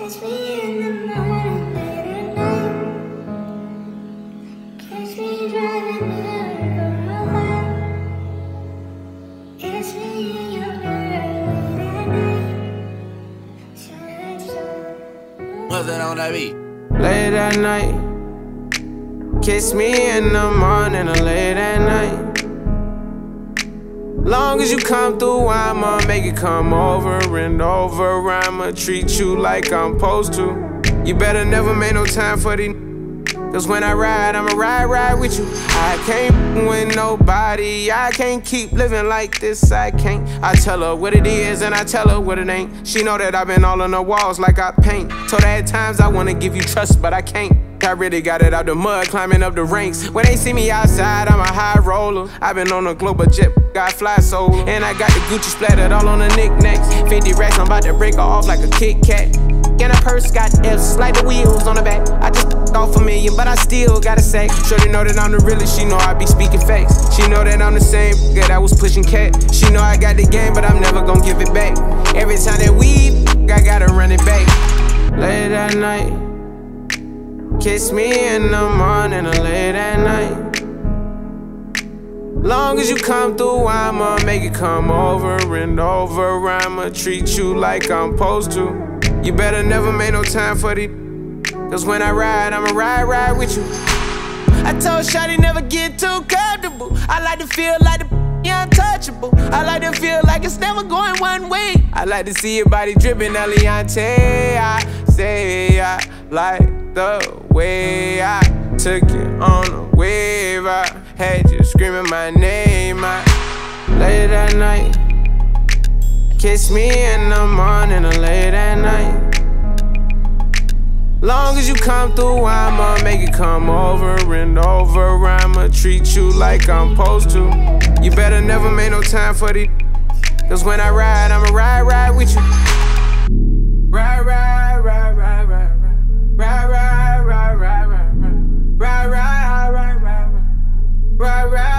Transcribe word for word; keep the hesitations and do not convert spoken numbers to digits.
Catch me in the morning, late at night. Catch me driving over a line. Catch me in your bed late at night. What's that on that beat? Late at night. Kiss me in the morning or late at night. Long as you come through, I'ma make it come over and over. I'ma treat you like I'm supposed to. You better never make no time for these, cause when I ride, I'ma ride, ride with you. I can't with nobody, I can't keep living like this, I can't. I tell her what it is and I tell her what it ain't. She know that I've been all on the walls like I paint. Told her at times I wanna give you trust, but I can't. I really got it out the mud, climbing up the ranks. When they see me outside, I'm a high roller. I've been on a global jet, got fly solo. And I got the Gucci splattered all on the knickknacks. fifty racks, I'm about to break her off like a Kit Kat. And her purse got F's, like the wheels on the back. I just off a million, but I still gotta say. Shorty know that I'm the realest, she know I be speaking facts. She know that I'm the same nigga that was pushing cat. She know I got the game, but I'm never gonna give it back. Every time that we, I gotta run it back. Late at night. Kiss me in the morning or late at night. Long as you come through, I'ma make it come over and over. I'ma treat you like I'm supposed to. You better never make no time for these, cause when I ride, I'ma ride, ride with you. I told Shawty never get too comfortable. I like to feel like the untouchable. I like to feel like it's never going one way. I like to see your body dripping Eliante. I say I like the way I took it on a wave. I had you screaming my name. I late at night. Kiss me in the morning or late at night. Long as you come through, I'ma make it come over and over. I'ma treat you like I'm supposed to. You better never make no time for these, cause when I ride, I'ma ride, ride with you. Ride, ride, ride, ride, ride, ride, ride, ride, ride, ride, ride, ride, ride, ride, ride, ride, ride, ride.